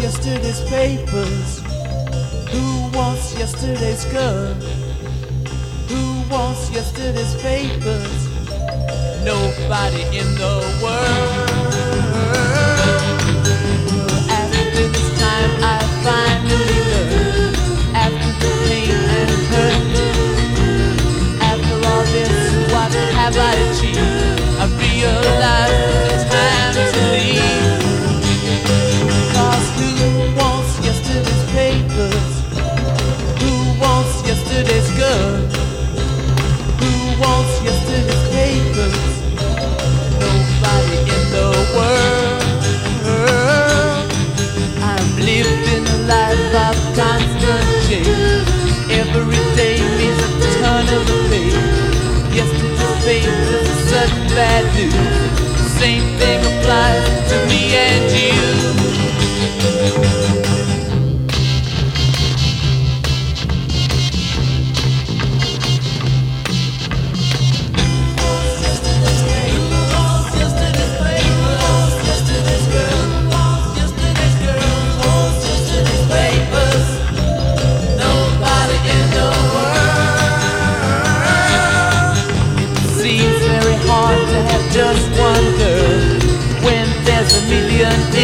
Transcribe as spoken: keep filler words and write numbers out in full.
yesterday's papers? Who wants yesterday's girl? Who wants yesterday's papers? Nobody in the world. After this time I finally learned. After the pain and hurt, after all this, what have I achieved? I realize it's time to leave. Cause who wants yesterday's papers? Who wants yesterday's girl? Who wants yesterday's papers? Nobody in the world. I'm living a life of constant change. Every day means a turn of the page. Yesterday's papers are sudden bad news. Same thing applies to me and you. Just one girl when there's a million